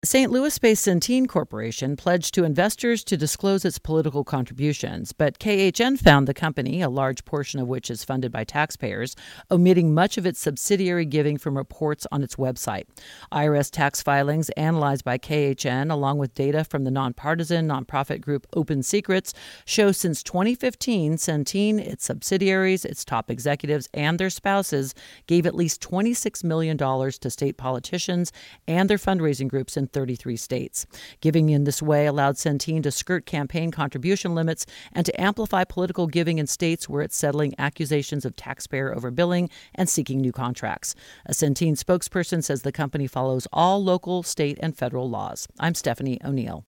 St. Louis-based Centene Corporation pledged to investors to disclose its political contributions, but KHN found the company, a large portion of which is funded by taxpayers, omitting much of its subsidiary giving from reports on its website. IRS tax filings analyzed by KHN, along with data from the nonpartisan nonprofit group Open Secrets, show since 2015, Centene, its subsidiaries, its top executives, and their spouses gave at least $26 million to state politicians and their fundraising groups in 33 states. Giving in this way allowed Centene to skirt campaign contribution limits and to amplify political giving in states where it's settling accusations of taxpayer overbilling and seeking new contracts. A Centene spokesperson says the company follows all local, state, and federal laws. I'm Stephanie O'Neill.